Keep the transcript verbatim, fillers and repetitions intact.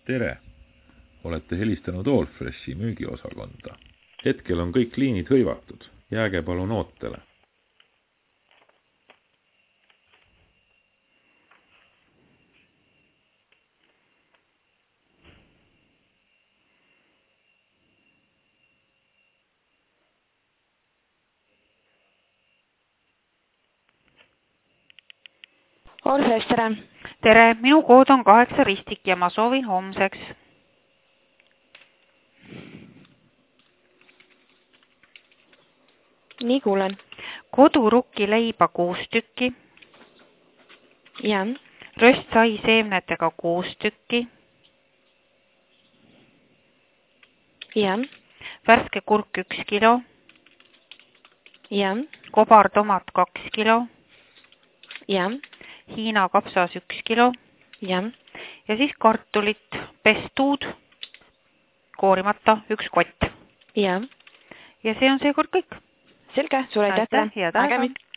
Tere! Olete helistanud Allfreshi müügiosakonda. Hetkel on kõik liinid hõivatud. Jääge palun ootele. Allfresh, tere! Tere, minu kood on kaheksa ristik ja ma soovin homseks. Nii kuulen. Kodurukki leiba kuus tükki. Ja. Röstsai seemnetega kuus tükki. Ja. Värske kurk üks kilo. Ja. Kobartomat kaks kilo. Ja. Hiina kapsas üks kilo. Ja. Ja siis kartulit, pestuud, koorimata üks kott. Ja. Ja see on seekord kõik. Selge, suur aitäh. Aitäh, head aega.